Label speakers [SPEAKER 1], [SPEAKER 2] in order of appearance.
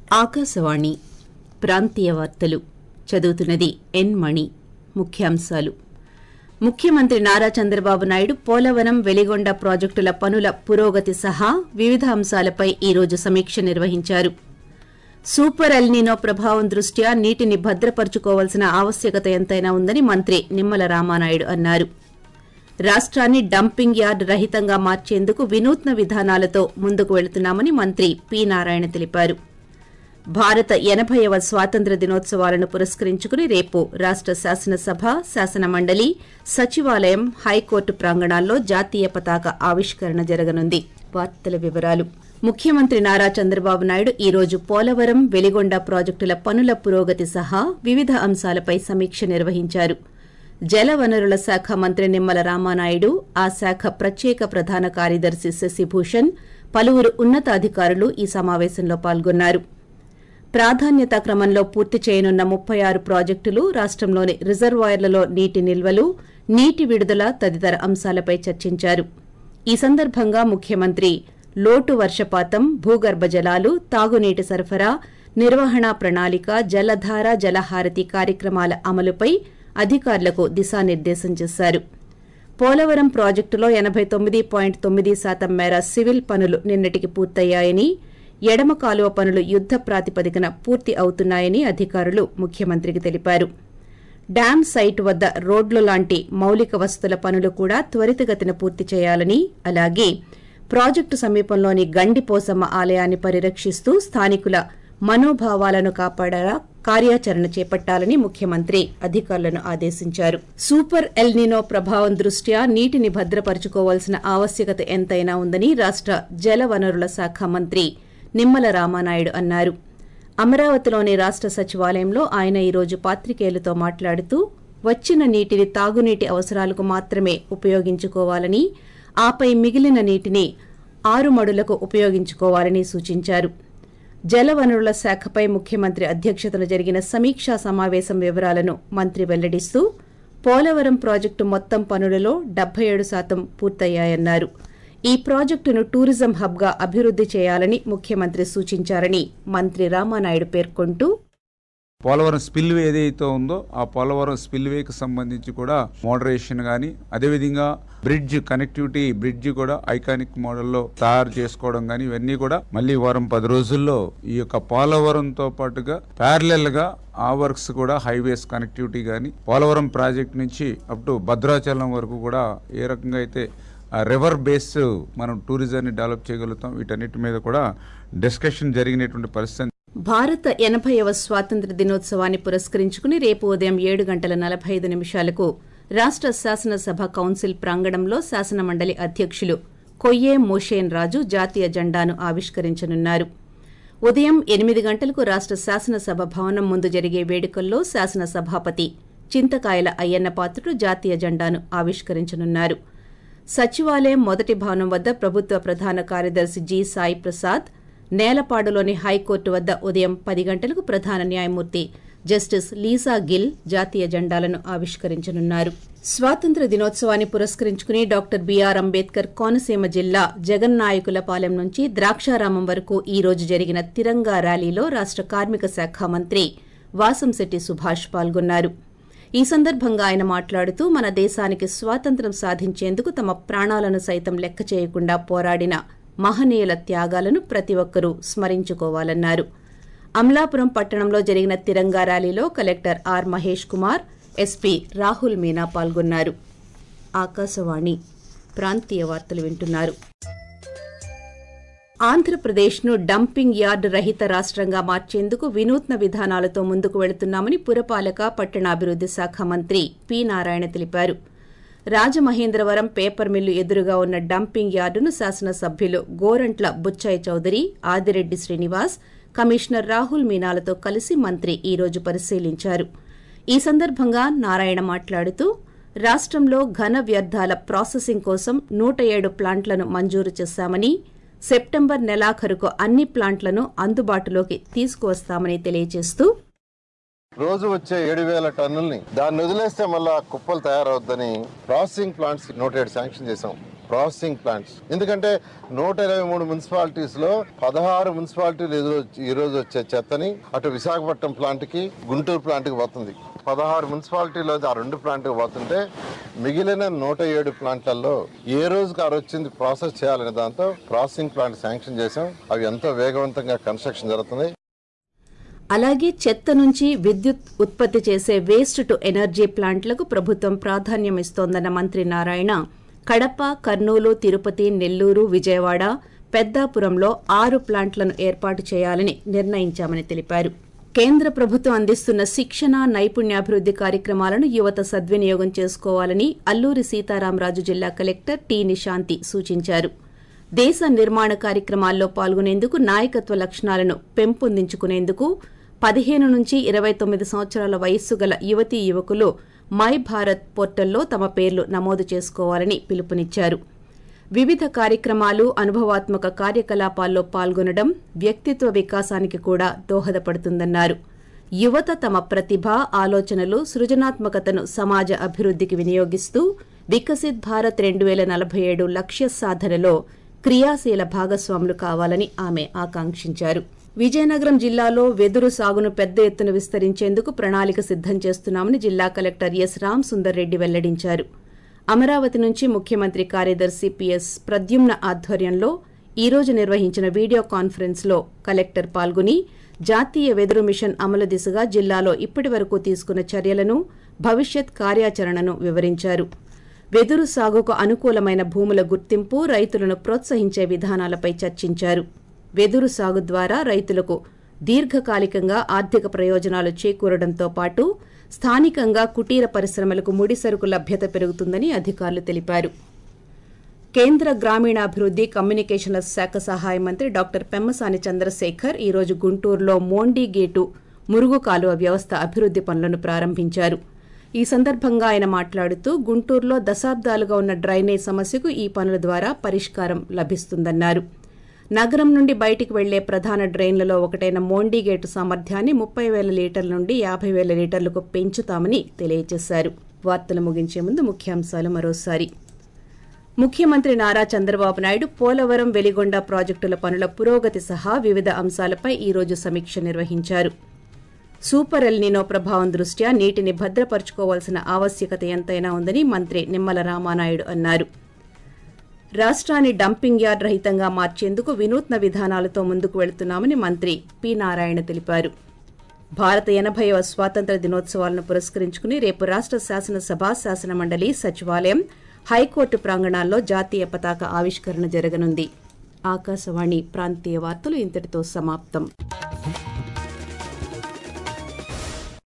[SPEAKER 1] ఆకాశవాణి ప్రాంతీయ వార్తలు చదువుతున్నది ఎన్ మణి. ముఖ్యాంశాలు. ముఖ్యమంత్రి నారా చంద్రబాబు నాయుడు పోలవరం, వెలిగొండ ప్రాజెక్టుల పనుల పురోగతి సహా వివిధ అంశాలపై ఈరోజు సమీక్ష నిర్వహించారు. సూపర్ ఎల్నినో ప్రభావం దృష్ట్యా నీటిని భద్రపరుచుకోవాల్సిన ఆవశ్యకత ఎంతైనా ఉందని మంత్రి నిమ్మల రామానాయుడు అన్నారు. రాష్ట్రాన్ని డంపింగ్ యార్డ్ రహితంగా మార్చేందుకు వినూత్న విధానాలతో ముందుకు వెళుతున్నామని మంత్రి పి నారాయణ తెలిపారు. భారత 80వ స్వాతంత్ర్య దినోత్సవాలను పురస్కరించుకుని రేపు రాష్ట శాసనసభ, శాసనమండలి, సచివాలయం, హైకోర్టు ప్రాంగణాల్లో జాతీయ పతాక ఆవిష్కరణ జరగనుంది. వార్తల వివరాలు. ముఖ్యమంత్రి నారా చంద్రబాబు నాయుడు ఈ రోజు పోలవరం, వెలిగొండ ప్రాజెక్టుల పనుల పురోగతి సహా వివిధ అంశాలపై సమీక్ష నిర్వహించారు. జలవనరుల శాఖ మంత్రి నిమ్మల రామానాయుడు, ఆ శాఖ ప్రత్యేక ప్రధాన కార్యదర్శి శశిభూషణ్, పలువురు ఉన్నతాధికారులు ఈ సమావేశంలో పాల్గొన్నారు. ప్రాధాన్యతా క్రమంలో పూర్తి చేయనున్న 36 ప్రాజెక్టులు, రాష్టంలోని రిజర్వాయర్లలో నీటి నిల్వలు, నీటి విడుదల తదితర అంశాలపై చర్చించారు. ఈ సందర్భంగా ముఖ్యమంత్రి లోటు వర్షపాతం, భూగర్భ జలాలు, తాగునీటి సరఫరా, నిర్వహణ ప్రణాళిక, జలధార, జలహారతి కార్యక్రమాల అమలుపై అధికారులకు దిశానిర్దేశం చేశారు. పోలవరం ప్రాజెక్టులో 89.9% మేర సివిల్ పనులు నిన్నటికి పూర్తయ్యాయని, ఎడమ కాలువ పనులు యుద్ద ప్రాతిపదికన పూర్తి అవుతున్నాయని అధికారులు ముఖ్యమంత్రికి తెలిపారు. డ్యాం సైట్ వద్ద రోడ్లు లాంటి మౌలిక వసతుల పనులు కూడా త్వరితగతిన పూర్తి చేయాలని, అలాగే ప్రాజెక్టు సమీపంలోని గండిపోసమ్మ ఆలయాన్ని పరిరక్షిస్తూ స్థానికుల మనోభావాలను కాపాడేలా కార్యాచరణ చేపట్టాలని ముఖ్యమంత్రి అధికారులను ఆదేశించారు. సూపర్ ఎల్నినో ప్రభావం దృష్ట్యా నీటిని భద్రపరుచుకోవాల్సిన ఆవశ్యకత ఎంతైనా ఉందని రాష్ట జలవనరుల శాఖ మంత్రి నిమ్మల రామానాయుడు అన్నారు. అమరావతిలోని రాష్ట సచివాలయంలో ఆయన ఈరోజు పాత్రికేయులతో మాట్లాడుతూ వచ్చిన నీటిని తాగునీటి అవసరాలకు మాత్రమే ఉపయోగించుకోవాలని, ఆపై మిగిలిన నీటిని ఆరుమడులకు ఉపయోగించుకోవాలని సూచించారు. జలవనరుల శాఖపై ముఖ్యమంత్రి అధ్యక్షతన జరిగిన సమీక్షా సమావేశం వివరాలను మంత్రి వెల్లడిస్తూ పోలవరం ప్రాజెక్టు మొత్తం పనులలో 77% పూర్తయ్యాయన్నారు. ఈ ప్రాజెక్టును టూరిజం హబ్గా అభివృద్ది చేయాలని ముఖ్యమంత్రి సూచించారని మంత్రి రామానాయుడు పేర్కొంటూ,
[SPEAKER 2] పోలవరం స్పిల్వే ఏదైతే ఉందో ఆ పోలవరం స్పిల్వేకి సంబంధించి కూడా మోడరేషన్ గానీ, అదేవిధంగా బ్రిడ్జ్ కనెక్టివిటీ బ్రిడ్జ్ కూడా ఐకానిక్ మోడల్లో తయారు చేసుకోవడం గానీ, ఇవన్నీ కూడా మళ్ళీ వారం 10 రోజుల్లో ఈ యొక్క పోలవరంతో పాటుగా ప్యారలెల్ గా ఆ వర్క్స్ కూడా హైవేస్ కనెక్టివిటీ గానీ, పోలవరం ప్రాజెక్ట్ నుంచి అప్ టు భద్రాచలం వరకు కూడా ఏ రకంగా అయితే రివర్ బేస్ మనం టూరిజాన్ని డెవలప్ చేయగలుగుతాం, వీటన్నిటి మీద కూడా డిస్కషన్ జరిగినటువంటి పరిస్థితి.
[SPEAKER 1] భారత 80వ స్వాతంత్ర్య దినోత్సవాన్ని పురస్కరించుకుని రేపు ఉదయం 7:45 రాష్ట శాసనసభ కౌన్సిల్ ప్రాంగణంలో శాసనమండలి అధ్యక్షులు కొయ్యే మోషేన్ రాజు జాతీయ జెండాను ఆవిష్కరించనున్నారు. ఉదయం 8 గంటలకు రాష్ట శాసనసభ భవనం ముందు జరిగే వేడుకల్లో శాసనసభాపతి చింతకాయల అయ్యన్న పాత్రుడు జాతీయ జెండాను ఆవిష్కరించనున్నారు. సచివాలయం మొదటి భవనం వద్ద ప్రభుత్వ ప్రధాన కార్యదర్శి జి సాయి ప్రసాద్, నేలపాడులోని హైకోర్టు వద్ద ఉదయం 10 గంటలకు ప్రధాన న్యాయమూర్తి జస్టిస్ లీసా గిల్ జాతీయ జెండాలను ఆవిష్కరించనున్నారు. స్వాతంత్ర్య దినోత్సవాన్ని పురస్కరించుకుని డాక్టర్ బిఆర్ అంబేద్కర్ కోనసీమ జిల్లా జగన్నాయకులపాలెం నుంచి ద్రాక్షారామం వరకు ఈ రోజు జరిగిన తిరంగా ర్యాలీలో రాష్ట కార్మిక శాఖ మంత్రి వాసంశెట్టి సుభాష్ పాల్గొన్నారు. ఈ సందర్భంగా ఆయన మాట్లాడుతూ, మన దేశానికి స్వాతంత్ర్యం సాధించేందుకు తమ ప్రాణాలను సైతం లెక్క చేయకుండా పోరాడిన మహనీయుల త్యాగాలను ప్రతి ఒక్కరూ స్మరించుకోవాలన్నారు. అమలాపురం పట్టణంలో జరిగిన తిరంగా ర్యాలీలో collector R Mahesh Kumar, SP Rahul Meena పాల్గొన్నారు. ఆకాశవాణి ప్రాంతీయ వార్తలు వింటున్నారు. ఆంధ్రప్రదేశ్ను డంపింగ్ యార్డ్ రహిత రాష్ట్రంగా మార్చేందుకు వినూత్న విధానాలతో ముందుకు వెళుతున్నామని పురపాలక, పట్టణాభివృద్ది శాఖ మంత్రి పి నారాయణ తెలిపారు. రాజమహేంద్రవరం పేపర్ మిల్లు ఎదురుగా ఉన్న డంపింగ్ యార్డును శాసనసభ్యులు గోరంట్ల బుచ్చయ్య చౌదరి, ఆదిరెడ్డి శ్రీనివాస్, కమిషనర్ రాహుల్ మీనాలతో కలిసి మంత్రి ఈ రోజు పరిశీలించారు. ఈ సందర్భంగా నారాయణ మాట్లాడుతూ, రాష్ట్రంలో ఘన వ్యర్థాల ప్రాసెసింగ్ కోసం 107 ప్లాంట్లను మంజూరు చేశామని, సెప్టెంబర్ నెలాఖరుకు అన్ని ప్లాంట్లను అందుబాటులోకి తీసుకువస్తామని తెలియజేస్తూ,
[SPEAKER 3] రోజు వచ్చే 7,000 టన్నుల్ని దాన్ని వదిలేస్తే మళ్ళా కుప్పలు తయారవుద్దని ప్రాసెసింగ్ ప్లాంట్స్ 107 శాంక్షన్ చేశాం. Processing plants. ఎందుకంటే 123 మున్సిపాలిటీస్ లో 16 మున్సిపాలిటీలు ఈ రోజు వచ్చే చెత్తని అటు విశాఖపట్నం ప్లాంట్ కి, గుంటూరు ప్లాంట్ కి పోతుంది. 16 మున్సిపాలిటీలో ఆ 2 ప్లాంట్కి పోతుంటే మిగిలిన 107 ప్లాంట్లలో ఏ రోజుకి ఆ రోజు వచ్చింది ప్రాసెస్ చేయాలనే దాంతో ప్రాసెసింగ్ ప్లాంట్ శాంక్షన్ చేశాం. అవి ఎంతో వేగవంతంగా కన్స్ట్రక్షన్ జరుగుతుంది.
[SPEAKER 1] అలాగే చెత్త నుంచి విద్యుత్ ఉత్పత్తి చేసే వేస్ట్ టు ఎనర్జీ ప్లాంట్లకు ప్రభుత్వం ప్రాధాన్యం ఇస్తోందన్న మంత్రి నారాయణ కడప, కర్నూలు, తిరుపతి, నెల్లూరు, విజయవాడ, పెద్దాపురంలో 6 ప్లాంట్లను ఏర్పాటు చేయాలని నిర్ణయించామని తెలిపారు. కేంద్ర ప్రభుత్వం అందిస్తున్న శిక్షణ, నైపుణ్యాభివృద్ది కార్యక్రమాలను యువత సద్వినియోగం చేసుకోవాలని అల్లూరి సీతారామరాజు జిల్లా కలెక్టర్ టి. నిశాంతి సూచించారు. దేశ నిర్మాణ కార్యక్రమాల్లో పాల్గొనేందుకు నాయకత్వ లక్షణాలను పెంపొందించుకునేందుకు 15 నుంచి 29 సంవత్సరాల వయస్సు గల యువతీ యువకులు మై భారత్ పోర్టల్లో తమ పేర్లు నమోదు చేసుకోవాలని పిలుపునిచ్చారు. వివిధ కార్యక్రమాలు, అనుభవాత్మక కార్యకలాపాల్లో పాల్గొనడం వ్యక్తిత్వ వికాసానికి కూడా దోహదపడుతుందన్నారు. యువత తమ ప్రతిభ, ఆలోచనలు, సృజనాత్మకతను సమాజ అభివృద్ధికి వినియోగిస్తూ వికసిత్ భారత్ 2047 లక్ష్య సాధనలో క్రియాశీల భాగస్వాములు కావాలని ఆమె ఆకాంక్షించారు. విజయనగరం జిల్లాలో వెదురు సాగును పెద్ద ఎత్తున విస్తరించేందుకు ప్రణాళిక సిద్దం చేస్తున్నామని జిల్లా కలెక్టర్ ఎస్. రామసుందర్ రెడ్డి వెల్లడించారు. అమరావతి నుంచి ముఖ్యమంత్రి కార్యదర్శి పిఎస్ ప్రద్యుమ్న ఆధ్వర్యంలో ఈ రోజు నిర్వహించిన వీడియో కాన్ఫరెన్స్ లో కలెక్టర్ పాల్గొని జాతీయ వెదురు మిషన్ అమలు దిశగా జిల్లాలో ఇప్పటి వరకు తీసుకున్న చర్యలను, భవిష్యత్ కార్యాచరణను వివరించారు. వెదురు సాగుకు అనుకూలమైన భూముల గుర్తింపు, రైతులను ప్రోత్సహించే విధానాలపై చర్చించారు. వెదురు సాగు ద్వారా రైతులకు దీర్ఘకాలికంగా ఆర్థిక ప్రయోజనాలు చేకూరడంతో పాటు స్థానికంగా కుటీర పరిశ్రమలకు ముడిసరుకు లభ్యత పెరుగుతుందని అధికారులు తెలిపారు. కేంద్ర గ్రామీణాభివృద్ది, కమ్యూనికేషన్ల శాఖ సహాయ మంత్రి డాక్టర్ పెమ్మసాని చంద్రశేఖర్ ఈ రోజు గుంటూరులో మోండి గేటు మురుగు కాలువ వ్యవస్థ అభివృద్ది పనులను ప్రారంభించారు. ఈ సందర్భంగా ఆయన మాట్లాడుతూ గుంటూరులో దశాబ్దాలుగా ఉన్న డ్రైనేజ్ సమస్యకు ఈ పనుల ద్వారా పరిష్కారం లభిస్తుందన్నారు. నగరం నుండి బయటికి వెళ్లే ప్రధాన డ్రైన్లలో ఒకటైన మోండిగేటు సామర్థ్యాన్ని 30,000 లీటర్ల నుండి 50,000 లీటర్లకు పెంచుతామని తెలియజేశారు. వార్తలు ముగించే ముందు ముఖ్యాంశాలు మరోసారి. ముఖ్యమంత్రి నారా చంద్రబాబు నాయుడు పోలవరం, వెలిగొండ ప్రాజెక్టుల పనుల పురోగతి సహా వివిధ అంశాలపై ఈ రోజు సమీక్ష నిర్వహించారు. సూపర్ ఎల్ నినో ప్రభావం దృష్ట్యా నీటిని భద్రపరుచుకోవాల్సిన ఆవశ్యకత ఎంతైనా ఉందని మంత్రి నిమ్మల రామానాయుడు అన్నారు. రాష్ట్రాన్ని డంపింగ్ యార్డ్ రహితంగా మార్చేందుకు వినూత్న విధానాలతో ముందుకు వెళుతున్నామని మంత్రి పి. నారాయణ తెలిపారు. భారత 80వ స్వాతంత్ర దినోత్సవాలను పురస్కరించుకుని రేపు రాష్ట్ర శాసనసభ, శాసనమండలి, సచివాలయం, హైకోర్టు ప్రాంగణాల్లో జాతీయ పతాక ఆవిష్కరణ జరగనుంది. ఆకాశవాణి ప్రాంతీయ వార్తలు ఇంతటితో సమాప్తం.